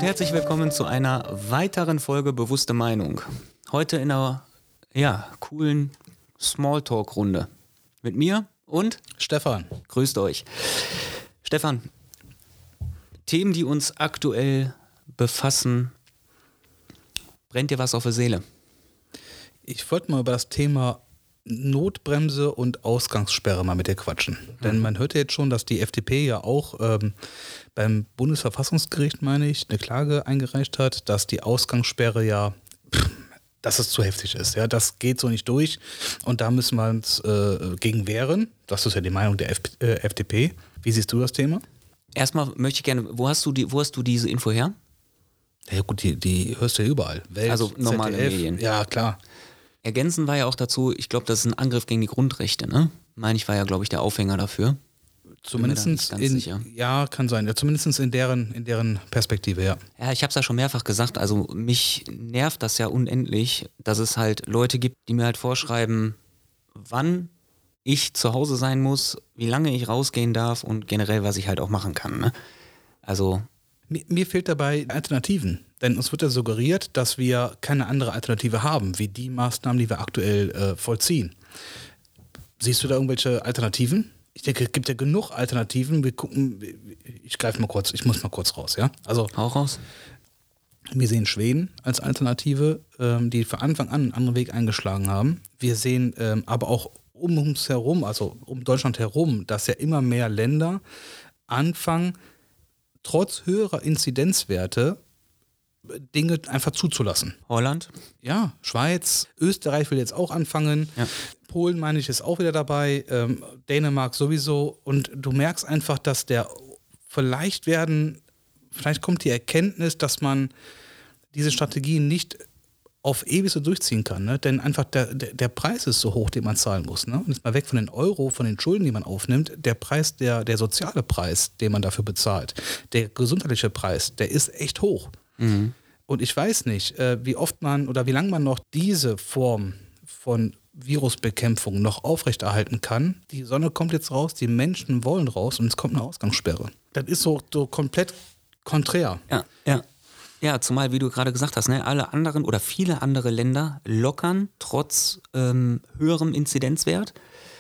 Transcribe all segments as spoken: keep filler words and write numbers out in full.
herzlich willkommen zu einer weiteren Folge Bewusste Meinung. Heute in einer, ja, coolen Smalltalk-Runde. Mit mir und Stefan. Grüßt euch. Stefan, Themen, die uns aktuell befassen, brennt dir was auf der Seele? Ich wollte mal über das Thema Notbremse und Ausgangssperre mal mit dir quatschen. Mhm. Denn man hört ja jetzt schon, dass die F D P ja auch ähm, beim Bundesverfassungsgericht, meine ich, eine Klage eingereicht hat, dass die Ausgangssperre ja, pff, dass es zu heftig ist. Ja, das geht so nicht durch und da müssen wir uns äh, gegen wehren. Das ist ja die Meinung der F- äh, F D P. Wie siehst du das Thema? Erstmal möchte ich gerne, wo hast du die, wo hast du diese Info her? Ja gut, die, die hörst du ja überall. Welt, also normale Z D F, Medien. Ja, klar. Ergänzend war ja auch dazu, ich glaube, das ist ein Angriff gegen die Grundrechte, ne? Meine ich, war ja, glaube ich, der Aufhänger dafür. Zumindest in, sicher. Ja, kann sein. Ja, zumindest in deren, in deren Perspektive, ja. Ja, ich habe es ja schon mehrfach gesagt, also mich nervt das ja unendlich, dass es halt Leute gibt, die mir halt vorschreiben, wann ich zu Hause sein muss, wie lange ich rausgehen darf und generell, was ich halt auch machen kann, ne? Also... Mir, mir fehlt dabei Alternativen, denn uns wird ja suggeriert, dass wir keine andere Alternative haben, wie die Maßnahmen, die wir aktuell äh, vollziehen. Siehst du da irgendwelche Alternativen? Ich denke, es gibt ja genug Alternativen. Wir gucken, ich greife mal kurz, ich muss mal kurz raus, ja? Also, Hau raus. Wir sehen Schweden als Alternative, ähm, die von Anfang an einen anderen Weg eingeschlagen haben. Wir sehen ähm, aber auch um uns herum, also um Deutschland herum, dass ja immer mehr Länder anfangen, trotz höherer Inzidenzwerte Dinge einfach zuzulassen. Holland? Ja, Schweiz, Österreich will jetzt auch anfangen. Ja. Polen, meine ich, ist auch wieder dabei. Ähm, Dänemark sowieso. Und du merkst einfach, dass der vielleicht werden, vielleicht kommt die Erkenntnis, dass man diese Strategien nicht auf ewig so durchziehen kann, ne? Denn einfach der, der, der Preis ist so hoch, den man zahlen muss. Ne? Und jetzt mal weg von den Euro, von den Schulden, die man aufnimmt, der Preis, der, der soziale Preis, den man dafür bezahlt, der gesundheitliche Preis, der ist echt hoch. Mhm. Und ich weiß nicht, äh, wie oft man oder wie lange man noch diese Form von Virusbekämpfung noch aufrechterhalten kann. Die Sonne kommt jetzt raus, die Menschen wollen raus und es kommt eine Ausgangssperre. Das ist so, so komplett konträr. Ja, ja. Ja, zumal, wie du gerade gesagt hast, ne, alle anderen oder viele andere Länder lockern trotz ähm, höherem Inzidenzwert.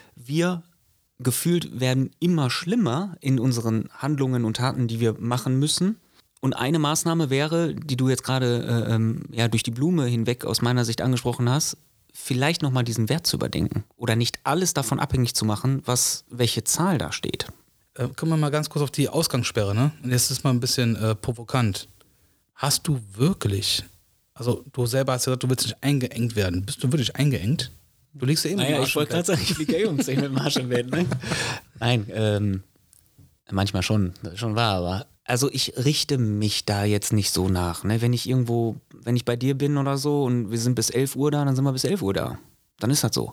Wir gefühlt werden immer schlimmer in unseren Handlungen und Taten, die wir machen müssen. Und eine Maßnahme wäre, die du jetzt gerade äh, ähm, ja, durch die Blume hinweg aus meiner Sicht angesprochen hast, vielleicht nochmal diesen Wert zu überdenken oder nicht alles davon abhängig zu machen, was welche Zahl da steht. Äh, kommen wir mal ganz kurz auf die Ausgangssperre, ne? Und jetzt ist mal ein bisschen äh, provokant. Hast du wirklich, also du selber hast gesagt, du willst nicht eingeengt werden. Bist du wirklich eingeengt? Du liegst ja eben naja, im Arsch. Ich wollte gerade sagen, ich liege ja eben mit dem Arsch im Bett. Ne? Nein, ähm, manchmal schon, das ist schon wahr, aber also ich richte mich da jetzt nicht so nach. Ne? Wenn ich irgendwo, wenn ich bei dir bin oder so und wir sind bis elf Uhr da, dann sind wir bis elf Uhr da. Dann ist das so.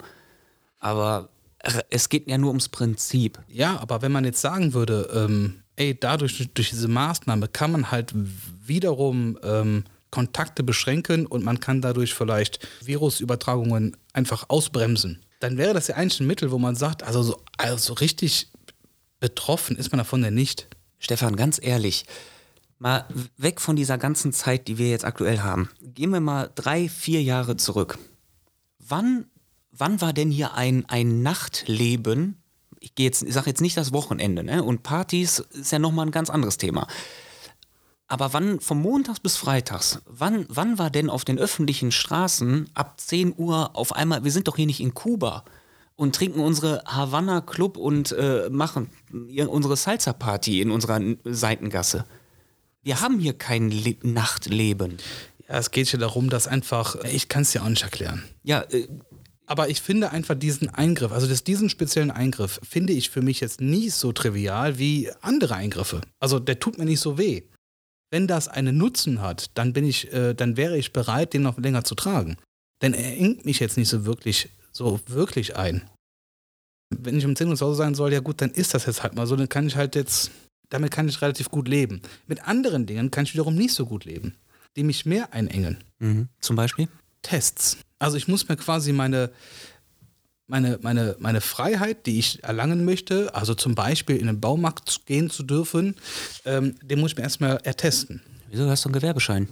Aber es geht ja nur ums Prinzip. Ja, aber wenn man jetzt sagen würde, ähm, ey, dadurch, durch, durch diese Maßnahme kann man halt wiederum ähm, Kontakte beschränken und man kann dadurch vielleicht Virusübertragungen einfach ausbremsen. Dann wäre das ja eigentlich ein Mittel, wo man sagt, also so, also richtig betroffen ist man davon ja nicht. Stefan, ganz ehrlich, mal weg von dieser ganzen Zeit, die wir jetzt aktuell haben. Gehen wir mal drei, vier Jahre zurück. Wann, wann war denn hier ein, ein Nachtleben? Ich gehe jetzt, ich sage jetzt nicht das Wochenende, ne? Und Partys ist ja nochmal ein ganz anderes Thema. Aber wann, vom Montags bis Freitags, wann, wann war denn auf den öffentlichen Straßen ab zehn Uhr auf einmal, wir sind doch hier nicht in Kuba und trinken unsere Havanna Club und äh, machen unsere Salsa-Party in unserer Seitengasse. Wir haben hier kein Le- Nachtleben. Ja, es geht ja darum, dass einfach, ich kann es dir auch nicht erklären. Ja, äh, Aber ich finde einfach diesen Eingriff, also das, diesen speziellen Eingriff, finde ich für mich jetzt nie so trivial wie andere Eingriffe. Also der tut mir nicht so weh. Wenn das einen Nutzen hat, dann bin ich, äh, dann wäre ich bereit, den noch länger zu tragen. Denn er engt mich jetzt nicht so wirklich, so wirklich ein. Wenn ich um zehn Uhr zu Hause sein soll, ja gut, dann ist das jetzt halt mal so, dann kann ich halt jetzt, damit kann ich relativ gut leben. Mit anderen Dingen kann ich wiederum nicht so gut leben, die mich mehr einengen. Mhm. Zum Beispiel? Tests. Also ich muss mir quasi meine, meine, meine, meine Freiheit, die ich erlangen möchte, also zum Beispiel in den Baumarkt gehen zu dürfen, ähm, den muss ich mir erstmal ertesten. Wieso hast du einen Gewerbeschein?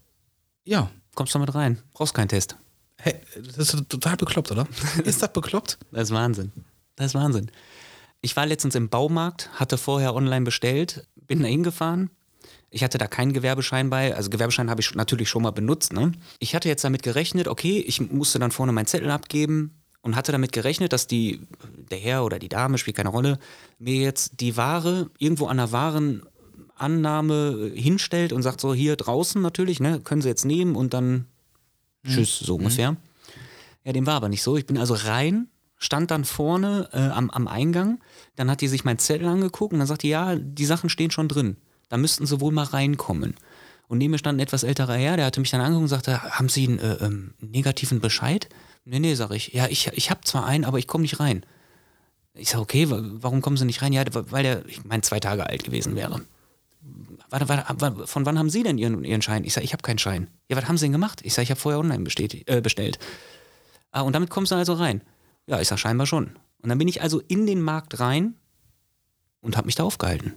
Ja. Kommst du damit rein? Brauchst keinen Test. Hey, das ist total bekloppt, oder? Ist das bekloppt? Das ist Wahnsinn. Das ist Wahnsinn. Ich war letztens im Baumarkt, hatte vorher online bestellt, bin da hingefahren. Ich hatte da keinen Gewerbeschein bei. Also Gewerbeschein habe ich natürlich schon mal benutzt. Ne? Ich hatte jetzt damit gerechnet, okay, ich musste dann vorne meinen Zettel abgeben und hatte damit gerechnet, dass die, der Herr oder die Dame, spielt keine Rolle, mir jetzt die Ware irgendwo an der Warenannahme hinstellt und sagt so, hier draußen natürlich, ne, können Sie jetzt nehmen und dann mhm. tschüss, so ungefähr. Mhm. Ja, dem war aber nicht so. Ich bin also rein, stand dann vorne äh, am, am Eingang, dann hat die sich meinen Zettel angeguckt und dann sagt die, ja, die Sachen stehen schon drin. Da müssten sie wohl mal reinkommen. Und neben mir stand ein etwas älterer Herr, der hatte mich dann angeguckt und sagte, haben Sie einen äh, ähm, negativen Bescheid? Nee, nee, sag ich. Ja, ich, ich habe zwar einen, aber ich komme nicht rein. Ich sage, okay, warum kommen Sie nicht rein? Ja, weil der, ich meine, zwei Tage alt gewesen wäre. Warte, warte, von wann haben Sie denn Ihren, Ihren Schein? Ich sage, ich habe keinen Schein. Ja, was haben Sie denn gemacht? Ich sage, ich habe vorher online bestätigt, äh, bestellt. Ah, und damit kommst du also rein? Ja, ich sage, scheinbar schon. Und dann bin ich also in den Markt rein und habe mich da aufgehalten.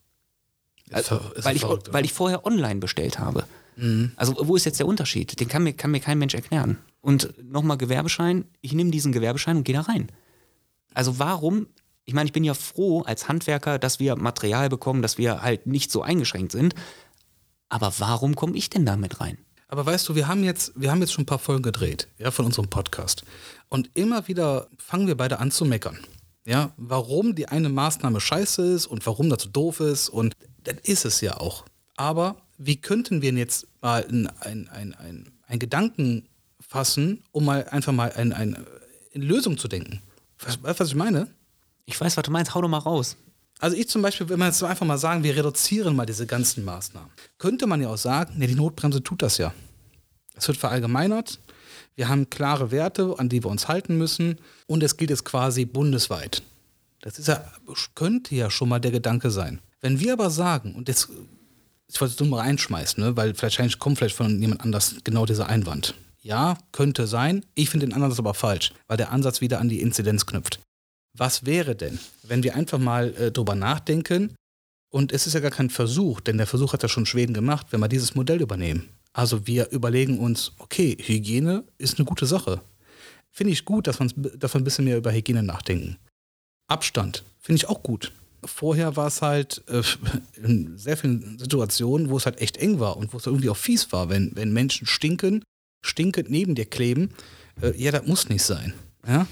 Also, ist, ist weil, ich, verrückt, weil ich vorher online bestellt habe. Mhm. Also wo ist jetzt der Unterschied? Den kann mir, kann mir kein Mensch erklären. Und nochmal Gewerbeschein, ich nehme diesen Gewerbeschein und gehe da rein. Also warum, ich meine, ich bin ja froh als Handwerker, dass wir Material bekommen, dass wir halt nicht so eingeschränkt sind. Aber warum komme ich denn da mit rein? Aber weißt du, wir haben jetzt, wir haben jetzt schon ein paar Folgen gedreht, ja, von unserem Podcast. Und immer wieder fangen wir beide an zu meckern. Ja, warum die eine Maßnahme scheiße ist und warum das so doof ist. Und das ist es ja auch. Aber wie könnten wir jetzt mal einen ein, ein, ein, ein Gedanken fassen, um mal einfach mal ein, ein, in Lösung zu denken? Weißt du, was ich meine? Ich weiß, was du meinst. Hau doch mal raus. Also ich zum Beispiel, wenn wir jetzt einfach mal sagen, wir reduzieren mal diese ganzen Maßnahmen, könnte man ja auch sagen, ne, die Notbremse tut das ja. Es wird verallgemeinert. Wir haben klare Werte, an die wir uns halten müssen. Und es gilt jetzt quasi bundesweit. Das ist ja, könnte ja schon mal der Gedanke sein. Wenn wir aber sagen, und jetzt, ich wollte es nur mal reinschmeißen, ne, weil vielleicht kommt vielleicht von jemand anders genau dieser Einwand. Ja, könnte sein. Ich finde den Ansatz aber falsch, weil der Ansatz wieder an die Inzidenz knüpft. Was wäre denn, wenn wir einfach mal äh, drüber nachdenken, und es ist ja gar kein Versuch, denn der Versuch hat ja schon Schweden gemacht, wenn wir dieses Modell übernehmen. Also wir überlegen uns, okay, Hygiene ist eine gute Sache. Finde ich gut, dass, dass wir ein bisschen mehr über Hygiene nachdenken. Abstand finde ich auch gut. Vorher war es halt äh, in sehr vielen Situationen, wo es halt echt eng war und wo es irgendwie auch fies war, wenn, wenn Menschen stinken, stinkend neben dir kleben. Äh, ja, das muss nicht sein. Ja?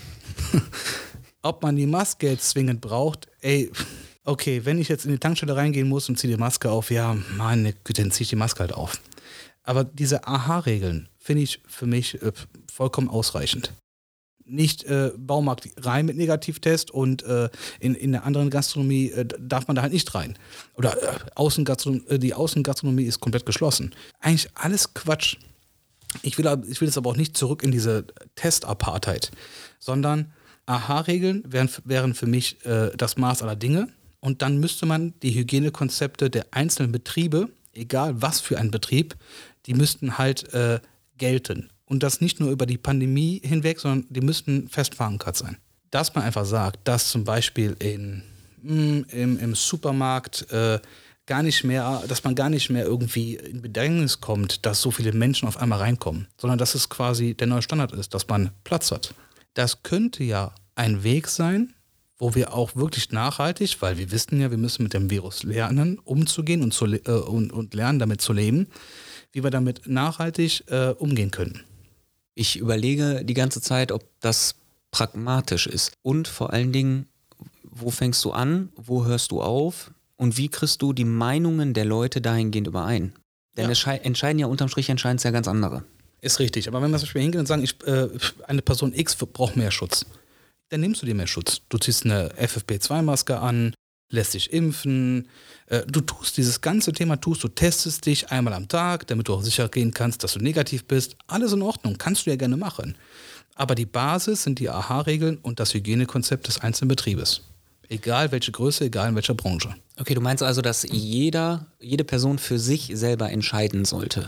Ob man die Maske jetzt zwingend braucht, ey, okay, wenn ich jetzt in die Tankstelle reingehen muss und ziehe die Maske auf, ja, meine Güte, dann ziehe ich die Maske halt auf. Aber diese A H-Regeln finde ich für mich äh, vollkommen ausreichend. Nicht äh, Baumarkt rein mit Negativtest und äh, in, in der anderen Gastronomie äh, darf man da halt nicht rein. Oder äh, Außengastronomie, äh, die Außengastronomie ist komplett geschlossen. Eigentlich alles Quatsch. Ich will, ich will jetzt aber auch nicht zurück in diese Test-Apartheid, sondern A H-Regeln wären, wären für mich äh, das Maß aller Dinge. Und dann müsste man die Hygienekonzepte der einzelnen Betriebe, egal was für ein Betrieb, die müssten halt äh, gelten. Und das nicht nur über die Pandemie hinweg, sondern die müssten fest verankert sein. Dass man einfach sagt, dass zum Beispiel in, mh, im, im Supermarkt äh, gar nicht mehr, dass man gar nicht mehr irgendwie in Bedrängnis kommt, dass so viele Menschen auf einmal reinkommen, sondern dass es quasi der neue Standard ist, dass man Platz hat. Das könnte ja ein Weg sein, wo wir auch wirklich nachhaltig, weil wir wissen ja, wir müssen mit dem Virus lernen, umzugehen und, zu, äh, und, und lernen, damit zu leben, wie wir damit nachhaltig äh, umgehen können. Ich überlege die ganze Zeit, ob das pragmatisch ist. Und vor allen Dingen, wo fängst du an, wo hörst du auf und wie kriegst du die Meinungen der Leute dahingehend überein? Denn ja. es schei- entscheiden ja unterm Strich entscheiden es ja ganz andere. Ist richtig, aber wenn wir zum Beispiel hingehen und sagen, ich, äh, eine Person X braucht mehr Schutz, dann nimmst du dir mehr Schutz. Du ziehst eine F F P zwei Maske an, lässt dich impfen, äh, du tust dieses ganze Thema, tust du testest dich einmal am Tag, damit du auch sicher gehen kannst, dass du negativ bist. Alles in Ordnung, kannst du ja gerne machen. Aber die Basis sind die A H-Regeln und das Hygienekonzept des einzelnen Betriebes. Egal welche Größe, egal in welcher Branche. Okay, du meinst also, dass jeder, jede Person für sich selber entscheiden sollte?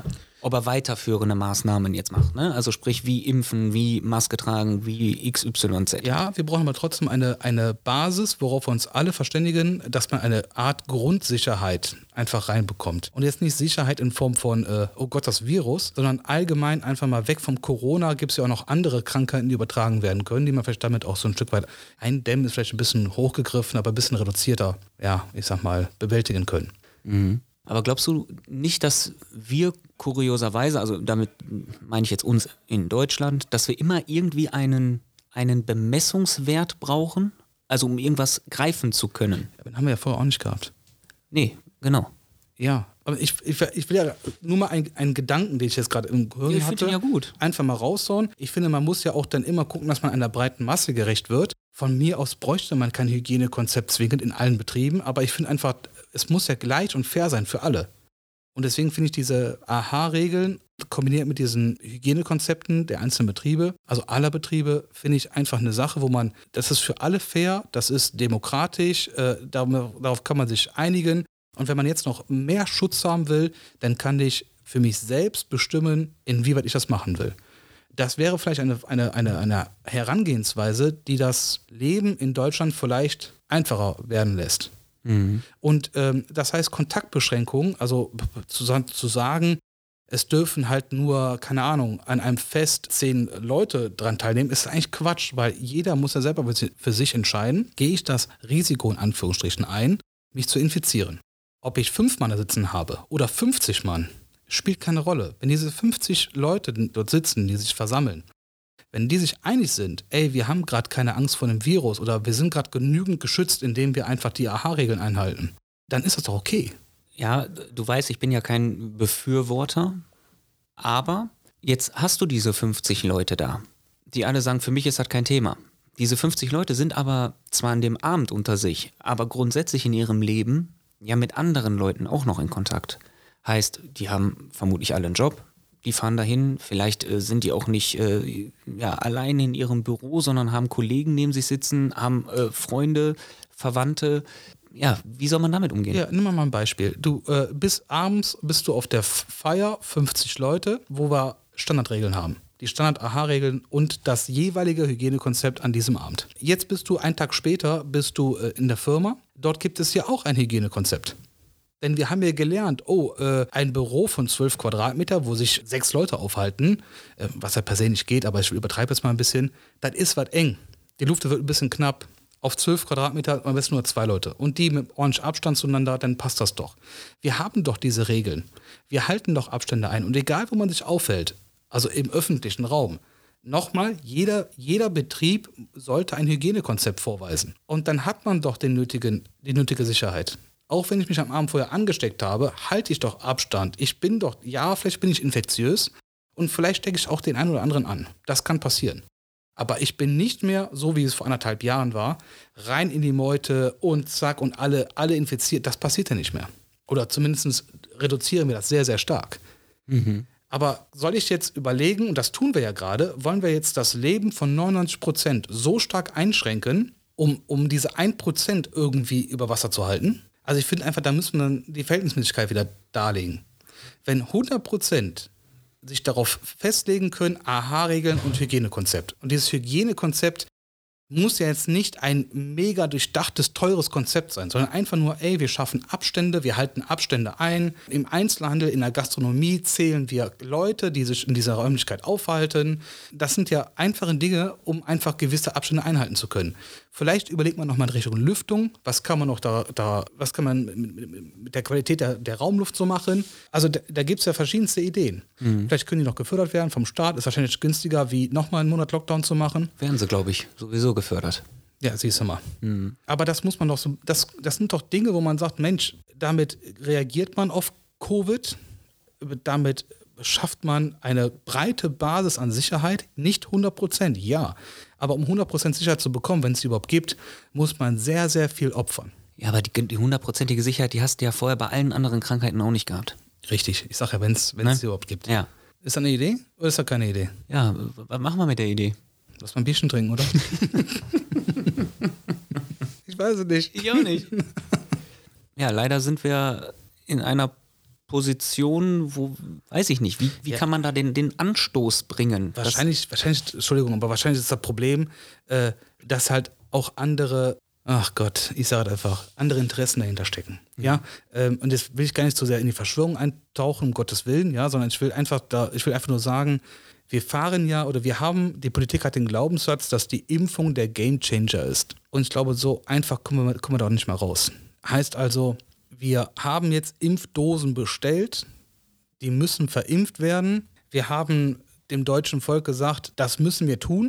ob er weiterführende Maßnahmen jetzt macht. Ne? Also sprich, wie impfen, wie Maske tragen, wie X Y Z. Ja, wir brauchen aber trotzdem eine, eine Basis, worauf wir uns alle verständigen, dass man eine Art Grundsicherheit einfach reinbekommt. Und jetzt nicht Sicherheit in Form von, äh, oh Gott, das Virus, sondern allgemein einfach mal weg vom Corona. Gibt es ja auch noch andere Krankheiten, die übertragen werden können, die man vielleicht damit auch so ein Stück weit eindämmen, ist vielleicht ein bisschen hochgegriffen, aber ein bisschen reduzierter, ja, ich sag mal, bewältigen können. Mhm. Aber glaubst du nicht, dass wir kurioserweise, also damit meine ich jetzt uns in Deutschland, dass wir immer irgendwie einen, einen Bemessungswert brauchen? Also um irgendwas greifen zu können? Ja, den haben wir ja vorher auch nicht gehabt. Nee, genau. Ja, aber ich, ich, ich will ja nur mal einen, einen Gedanken, den ich jetzt gerade im Gehirn Ja, ich hatte, finde ihn ja gut. einfach mal raushauen. Ich finde, man muss ja auch dann immer gucken, dass man einer breiten Masse gerecht wird. Von mir aus bräuchte man kein Hygienekonzept zwingend in allen Betrieben, aber ich finde einfach, es muss ja gleich und fair sein für alle. Und deswegen finde ich diese A H-Regeln kombiniert mit diesen Hygienekonzepten der einzelnen Betriebe, also aller Betriebe, finde ich einfach eine Sache, wo man, das ist für alle fair, das ist demokratisch, äh, darauf, darauf kann man sich einigen. Und wenn man jetzt noch mehr Schutz haben will, dann kann ich für mich selbst bestimmen, inwieweit ich das machen will. Das wäre vielleicht eine, eine, eine, eine Herangehensweise, die das Leben in Deutschland vielleicht einfacher werden lässt. Mhm. Und ähm, das heißt Kontaktbeschränkungen, also zu, zu sagen, es dürfen halt nur, keine Ahnung, an einem Fest zehn Leute dran teilnehmen, ist eigentlich Quatsch, weil jeder muss ja selber für sich entscheiden, gehe ich das Risiko in Anführungsstrichen ein, mich zu infizieren. Ob ich fünf Mann da sitzen habe oder fünfzig Mann, spielt keine Rolle. Wenn diese fünfzig Leute dort sitzen, die sich versammeln, wenn die sich einig sind, ey, wir haben gerade keine Angst vor dem Virus oder wir sind gerade genügend geschützt, indem wir einfach die A H-Regeln einhalten, dann ist das doch okay. Ja, du weißt, ich bin ja kein Befürworter, aber jetzt hast du diese fünfzig Leute da, die alle sagen, für mich ist das kein Thema. Diese fünfzig Leute sind aber zwar an dem Abend unter sich, aber grundsätzlich in ihrem Leben ja mit anderen Leuten auch noch in Kontakt. Heißt, die haben vermutlich alle einen Job, die fahren dahin, vielleicht äh, sind die auch nicht äh, ja, alleine in ihrem Büro, sondern haben Kollegen neben sich sitzen, haben äh, Freunde, Verwandte. Ja, wie soll man damit umgehen? Ja, nimm mal ein Beispiel. Du äh, bist abends, bist du auf der Feier, fünfzig Leute, wo wir Standardregeln haben. Die Standard-A H-Regeln und das jeweilige Hygienekonzept an diesem Abend. Jetzt bist du, einen Tag später, bist du äh, in der Firma. Dort gibt es ja auch ein Hygienekonzept. Denn wir haben ja gelernt, oh, äh, ein Büro von zwölf Quadratmeter, wo sich sechs Leute aufhalten, äh, was ja per se nicht geht, aber ich übertreibe jetzt mal ein bisschen, das ist was eng. Die Luft wird ein bisschen knapp. Auf zwölf Quadratmeter am besten nur zwei Leute. Und die mit ordentlich Abstand zueinander, dann passt das doch. Wir haben doch diese Regeln. Wir halten doch Abstände ein. Und egal, wo man sich aufhält, also im öffentlichen Raum, nochmal, jeder, jeder Betrieb sollte ein Hygienekonzept vorweisen. Und dann hat man doch den nötigen, die nötige Sicherheit. Auch wenn ich mich am Abend vorher angesteckt habe, halte ich doch Abstand. Ich bin doch, ja, vielleicht bin ich infektiös und vielleicht stecke ich auch den einen oder anderen an. Das kann passieren. Aber ich bin nicht mehr, so wie es vor anderthalb Jahren war, rein in die Meute und zack und alle, alle infiziert. Das passiert ja nicht mehr. Oder zumindest reduzieren wir das sehr, sehr stark. Mhm. Aber soll ich jetzt überlegen, und das tun wir ja gerade, wollen wir jetzt das Leben von neunundneunzig Prozent so stark einschränken, um, um diese ein Prozent irgendwie über Wasser zu halten? Also ich finde einfach, da müssen wir dann die Verhältnismäßigkeit wieder darlegen. Wenn hundert Prozent sich darauf festlegen können, A H-Regeln und Hygienekonzept. Und dieses Hygienekonzept muss ja jetzt nicht ein mega durchdachtes, teures Konzept sein, sondern einfach nur, ey, wir schaffen Abstände, wir halten Abstände ein. Im Einzelhandel, in der Gastronomie zählen wir Leute, die sich in dieser Räumlichkeit aufhalten. Das sind ja einfache Dinge, um einfach gewisse Abstände einhalten zu können. Vielleicht überlegt man nochmal in Richtung Lüftung. Was kann man noch da, da was kann man mit, mit, mit der Qualität der, der Raumluft so machen? Also da, da gibt es ja verschiedenste Ideen. Mhm. Vielleicht können die noch gefördert werden vom Staat. Ist wahrscheinlich günstiger, wie nochmal einen Monat Lockdown zu machen. Werden sie, glaube ich, sowieso gefördert. Ja, siehst du mal. Mhm. Aber das muss man doch so, das, das sind doch Dinge, wo man sagt, Mensch, damit reagiert man auf Covid, damit schafft man eine breite Basis an Sicherheit, nicht hundert Prozent, ja. Aber um hundert Prozent Sicherheit zu bekommen, wenn es sie überhaupt gibt, muss man sehr, sehr viel opfern. Ja, aber die, die hundertprozentige Sicherheit, die hast du ja vorher bei allen anderen Krankheiten auch nicht gehabt. Richtig, ich sage ja, wenn es ne? sie überhaupt gibt. Ja. Ist das eine Idee oder ist das keine Idee? Ja, was machen wir mit der Idee? Lass mal ein Bierchen trinken, oder? Ich weiß es nicht. Ich auch nicht. Ja, leider sind wir in einer Position, wo, weiß ich nicht, wie, wie ja. kann man da den, den Anstoß bringen? Wahrscheinlich, wahrscheinlich, Entschuldigung, aber wahrscheinlich ist das Problem, äh, dass halt auch andere, ach Gott, ich sage einfach, andere Interessen dahinter stecken. Mhm. Ja, ähm, und jetzt will ich gar nicht so sehr in die Verschwörung eintauchen, um Gottes Willen, ja, sondern ich will einfach da, ich will einfach nur sagen, wir fahren ja, oder wir haben, die Politik hat den Glaubenssatz, dass die Impfung der Gamechanger ist. Und ich glaube, so einfach kommen wir, kommen wir da auch nicht mehr raus. Heißt also, wir haben jetzt Impfdosen bestellt, die müssen verimpft werden. Wir haben dem deutschen Volk gesagt, das müssen wir tun.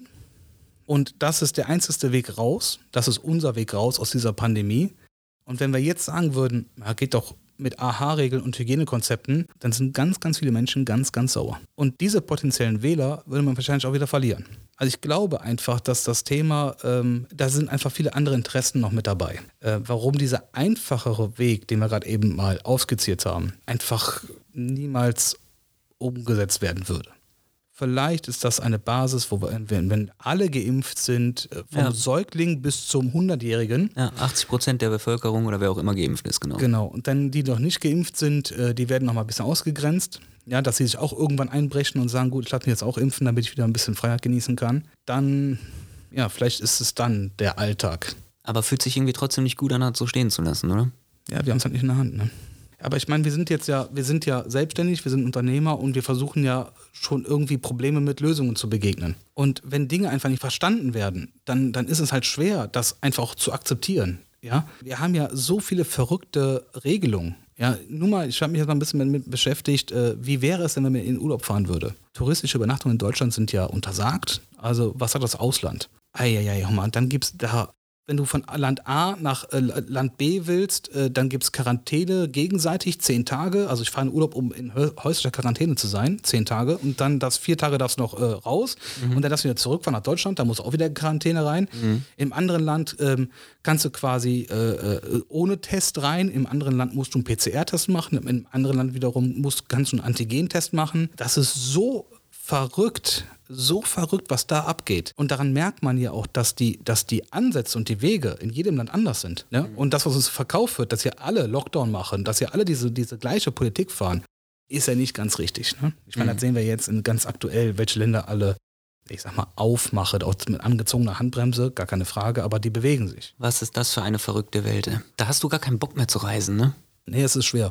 Und das ist der einzigste Weg raus. Das ist unser Weg raus aus dieser Pandemie. Und wenn wir jetzt sagen würden, na, geht doch mit A H-Regeln und Hygienekonzepten, dann sind ganz, ganz viele Menschen ganz, ganz sauer. Und diese potenziellen Wähler würde man wahrscheinlich auch wieder verlieren. Also ich glaube einfach, dass das Thema, ähm, da sind einfach viele andere Interessen noch mit dabei. Äh, warum dieser einfachere Weg, den wir gerade eben mal aufskizziert haben, einfach niemals umgesetzt werden würde. Vielleicht ist das eine Basis, wo wir, wenn, wenn alle geimpft sind, vom ja. Säugling bis zum hundertjährigen. Ja, achtzig Prozent der Bevölkerung oder wer auch immer geimpft ist, genau. Genau, und dann die, die noch nicht geimpft sind, die werden noch mal ein bisschen ausgegrenzt. Ja, dass sie sich auch irgendwann einbrechen und sagen, gut, ich lasse mich jetzt auch impfen, damit ich wieder ein bisschen Freiheit genießen kann. Dann, ja, vielleicht ist es dann der Alltag. Aber fühlt sich irgendwie trotzdem nicht gut an, das so stehen zu lassen, oder? Ja, wir haben es halt nicht in der Hand, ne? Aber ich meine, wir sind jetzt ja, wir sind ja selbstständig, wir sind Unternehmer und wir versuchen ja schon irgendwie Probleme mit Lösungen zu begegnen. Und wenn Dinge einfach nicht verstanden werden, dann, dann ist es halt schwer, das einfach auch zu akzeptieren. Ja? Wir haben ja so viele verrückte Regelungen. Ja, nur mal, ich habe mich jetzt mal ein bisschen damit beschäftigt, äh, wie wäre es denn, wenn man in den Urlaub fahren würde? Touristische Übernachtungen in Deutschland sind ja untersagt. Also was sagt das Ausland? Eieiei, und dann gibt es da, wenn du von Land A nach äh, Land B willst, äh, dann gibt es Quarantäne gegenseitig, zehn Tage. Also ich fahre in Urlaub, um in häuslicher Quarantäne zu sein, zehn Tage. Und dann das vier Tage darfst du noch äh, raus. Mhm. Und dann darfst du wieder zurückfahren nach Deutschland, da musst du auch wieder in Quarantäne rein. Mhm. Im anderen Land ähm, kannst du quasi äh, äh, ohne Test rein. Im anderen Land musst du einen P C R-Test machen. Im anderen Land wiederum musst, kannst du einen Antigen-Test machen. Das ist so verrückt, so verrückt, was da abgeht. Und daran merkt man ja auch, dass die, dass die Ansätze und die Wege in jedem Land anders sind. Ne? Mhm. Und das, was uns verkauft wird, dass ja alle Lockdown machen, dass ja alle diese, diese gleiche Politik fahren, ist ja nicht ganz richtig. Ne? Ich meine, mhm. das sehen wir jetzt in ganz aktuell, welche Länder alle, ich sag mal, aufmachen, auch mit angezogener Handbremse, gar keine Frage, aber die bewegen sich. Was ist das für eine verrückte Welt? Da hast du gar keinen Bock mehr zu reisen, ne? Nee, es ist schwer.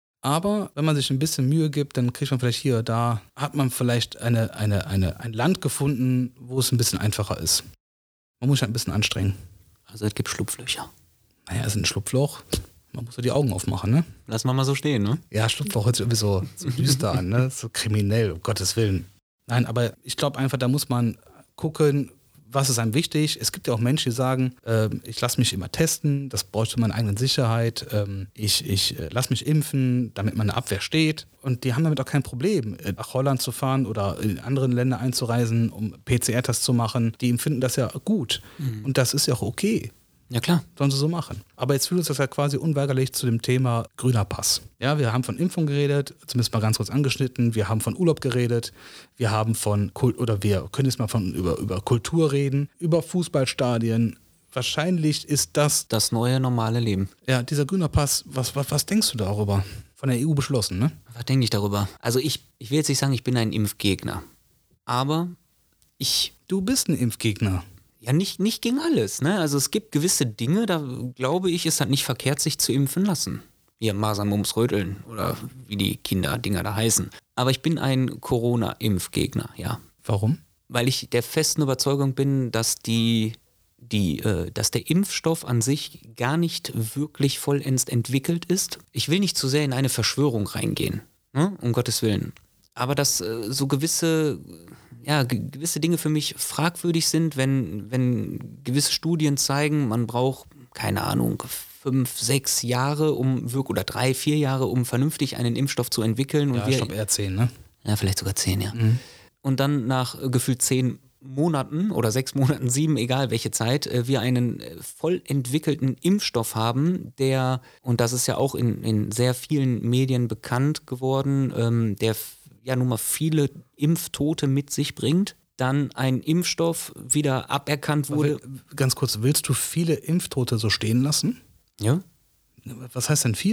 Aber wenn man sich ein bisschen Mühe gibt, dann kriegt man vielleicht hier oder da, hat man vielleicht eine, eine, eine, ein Land gefunden, wo es ein bisschen einfacher ist. Man muss sich halt ein bisschen anstrengen. Also es gibt Schlupflöcher. Naja, es ist ein Schlupfloch. Man muss ja die Augen aufmachen, ne? Lass mal mal so stehen, ne? Ja, Schlupfloch hört sich irgendwie so, so düster an, ne? So kriminell, um Gottes Willen. Nein, aber ich glaube einfach, da muss man gucken, was ist einem wichtig? Es gibt ja auch Menschen, die sagen, äh, ich lasse mich immer testen, das bräuchte für meine eigene Sicherheit. Ähm, ich ich äh, lasse mich impfen, damit meine Abwehr steht. Und die haben damit auch kein Problem, nach Holland zu fahren oder in andere Länder einzureisen, um P C R-Tests zu machen. Die empfinden das ja gut. Mhm. Und das ist ja auch okay. Ja, klar. Sollen sie so machen. Aber jetzt führt uns das ja quasi unweigerlich zu dem Thema grüner Pass. Ja, wir haben von Impfung geredet, zumindest mal ganz kurz angeschnitten. Wir haben von Urlaub geredet. Wir haben von, Kult- oder wir können jetzt mal von, über, über Kultur reden, über Fußballstadien. Wahrscheinlich ist das... Das neue normale Leben. Ja, dieser grüner Pass, was, was, was denkst du darüber? Von der E U beschlossen, ne? Was denke ich darüber? Also ich, ich will jetzt nicht sagen, ich bin ein Impfgegner. Aber ich... Du bist ein Impfgegner. Ja, nicht, nicht gegen alles, ne? Also es gibt gewisse Dinge, da glaube ich, ist halt nicht verkehrt, sich zu impfen lassen. Hier Masern, Mumps, Röteln oder wie die Kinderdinger da heißen. Aber ich bin ein Corona-Impfgegner, ja. Warum? Weil ich der festen Überzeugung bin, dass die, die, äh, dass der Impfstoff an sich gar nicht wirklich vollends entwickelt ist. Ich will nicht zu sehr in eine Verschwörung reingehen, ne? Um Gottes Willen. Aber dass äh, so gewisse... ja, gewisse Dinge für mich fragwürdig sind, wenn, wenn gewisse Studien zeigen, man braucht, keine Ahnung, fünf, sechs Jahre, um wirklich, oder drei, vier Jahre, um vernünftig einen Impfstoff zu entwickeln. Und ja, wir, ich glaube eher zehn, ne? Ja, vielleicht sogar zehn, ja. Mhm. Und dann nach äh, gefühlt zehn Monaten oder sechs Monaten, sieben, egal welche Zeit, äh, wir einen äh, voll entwickelten Impfstoff haben, der, und das ist ja auch in, in sehr vielen Medien bekannt geworden, ähm, der ja nun mal viele Impftote mit sich bringt, dann ein Impfstoff wieder aberkannt wurde. Aber ganz kurz, willst du viele Impftote so stehen lassen? Ja. Was heißt denn viel?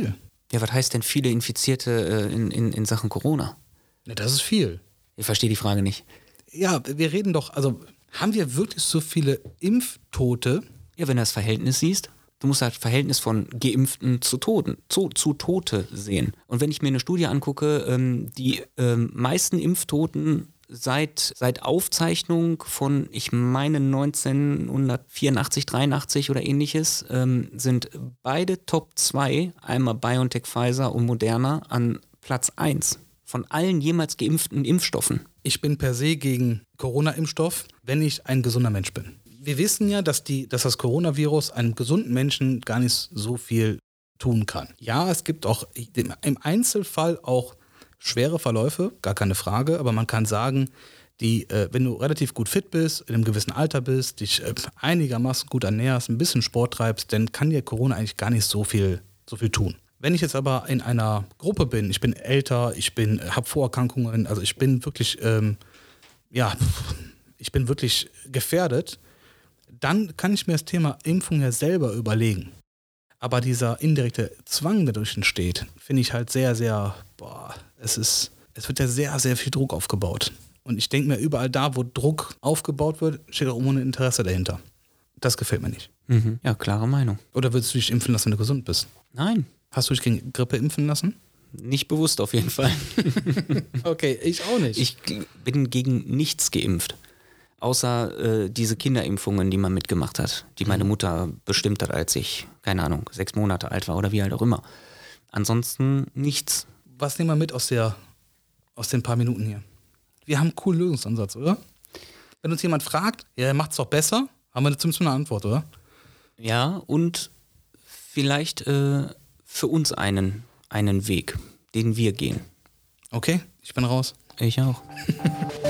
Ja, was heißt denn viele Infizierte äh, in, in, in Sachen Corona? Ja, das ist viel. Ich verstehe die Frage nicht. Ja, wir reden doch, also haben wir wirklich so viele Impftote? Ja, wenn du das Verhältnis siehst, du musst das Verhältnis von Geimpften zu Toten, zu, zu Tote sehen. Und wenn ich mir eine Studie angucke, ähm, die ähm, meisten Impftoten seit, seit Aufzeichnung von, ich meine neunzehnhundertvierundachtzig, dreiundachtzig oder ähnliches, ähm, sind beide Top zwei, einmal BioNTech, Pfizer und Moderna, an Platz eins von allen jemals geimpften Impfstoffen. Ich bin per se gegen Corona-Impfstoff, wenn ich ein gesunder Mensch bin. Wir wissen ja, dass, die, dass das Coronavirus einem gesunden Menschen gar nicht so viel tun kann. Ja, es gibt auch im Einzelfall auch schwere Verläufe, gar keine Frage, aber man kann sagen, die, äh, wenn du relativ gut fit bist, in einem gewissen Alter bist, dich äh, einigermaßen gut ernährst, ein bisschen Sport treibst, dann kann dir Corona eigentlich gar nicht so viel, so viel tun. Wenn ich jetzt aber in einer Gruppe bin, ich bin älter, ich bin, habe Vorerkrankungen, also ich bin wirklich, ähm, ja, ich bin wirklich gefährdet, dann kann ich mir das Thema Impfung ja selber überlegen. Aber dieser indirekte Zwang, der dadurch entsteht, finde ich halt sehr, sehr, boah, es ist, es wird ja sehr, sehr viel Druck aufgebaut. Und ich denke mir, überall da, wo Druck aufgebaut wird, steht auch immer ein Interesse dahinter. Das gefällt mir nicht. Mhm. Ja, klare Meinung. Oder würdest du dich impfen lassen, wenn du gesund bist? Nein. Hast du dich gegen Grippe impfen lassen? Nicht bewusst auf jeden Fall. Okay, ich auch nicht. Ich bin gegen nichts geimpft. Außer äh, diese Kinderimpfungen, die man mitgemacht hat, die meine Mutter bestimmt hat, als ich, keine Ahnung, sechs Monate alt war oder wie alt auch immer. Ansonsten nichts. Was nehmen wir mit aus, der, aus den paar Minuten hier? Wir haben einen coolen Lösungsansatz, oder? Wenn uns jemand fragt, ja, er macht's doch besser, haben wir zumindest eine Antwort, oder? Ja, und vielleicht äh, für uns einen, einen Weg, den wir gehen. Okay, ich bin raus. Ich auch.